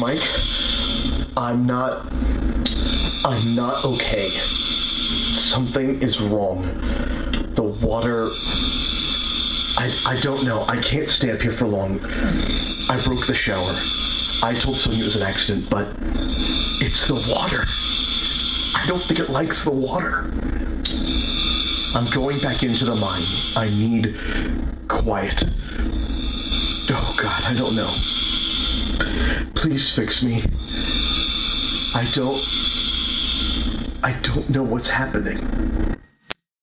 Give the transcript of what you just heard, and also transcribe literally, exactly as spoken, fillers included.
Mike. I'm not... I'm not okay. Something is wrong. The water... I, I don't know. I can't stay up here for long. I broke the shower. I told Sonia it was an accident, but it's the water. I don't think it likes the water. I'm going back into the mine. I need quiet. Oh, God, I don't know. Please fix me. I don't... I don't know what's happening.